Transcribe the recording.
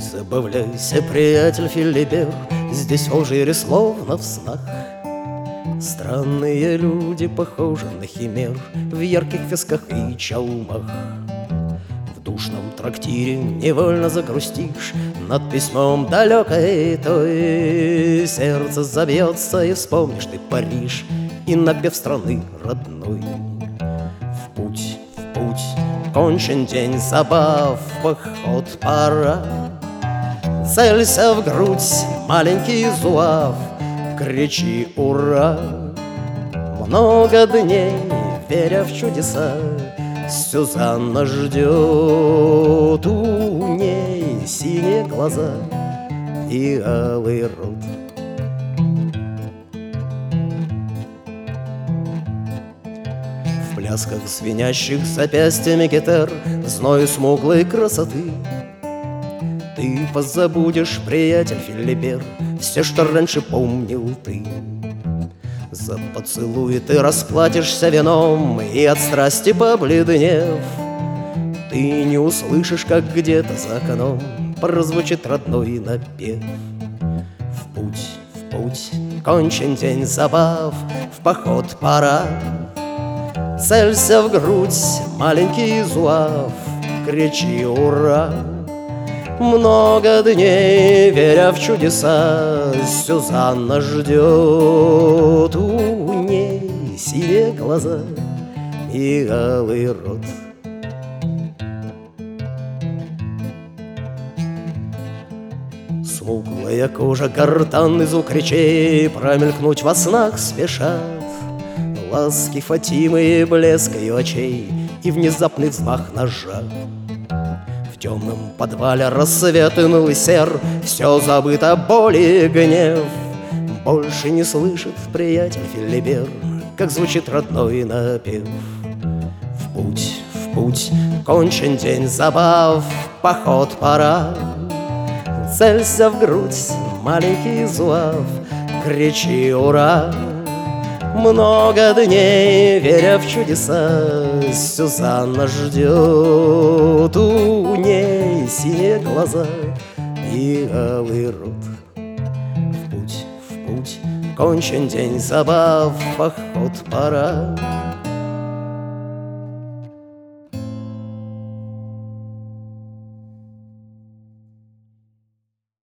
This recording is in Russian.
Забавляйся, приятель Филибер, здесь в Алжире словно в снах. Странные люди похожи на химер в ярких фесках и чалмах. В душном трактире невольно загрустишь над письмом далекой той. Сердце забьется, и вспомнишь ты Париж и напев страны родной. В путь, кончен день забав, в поход пора. Целься в грудь, маленький зуав, кричи «Ура!». Много дней, веря в чудеса, Сюзанна ждет. У ней синие глаза и алый рот. В плясках звенящих запястьями гитар, в зное смуглой красоты ты позабудешь, приятель Филибер, все, что раньше помнил ты. За поцелуй ты расплатишься вином, и от страсти побледнев ты не услышишь, как где-то за окном прозвучит родной напев. В путь, кончен день забав, в поход пора. Целься в грудь, маленький зуав, кричи «Ура!». Много дней, веря в чудеса, Сюзанна ждет. У ней синие глаза и алый рот. Смуглая кожа, гортанный звук речей промелькнуть во снах спешат. Ласки Фатимы и блеск ее очей и внезапный взмах ножа. В темном подвале рассвет иной сер, все забыто, боль и гнев. Больше не слышит приятель Филибер, как звучит родной напев. В путь, кончен день забав, поход пора. Целься в грудь, маленький зуав, кричи «Ура!». Много дней, веря в чудеса, Сюзанна ждет. У ней синие глаза и алый рот. В путь, кончен день забав, поход пора.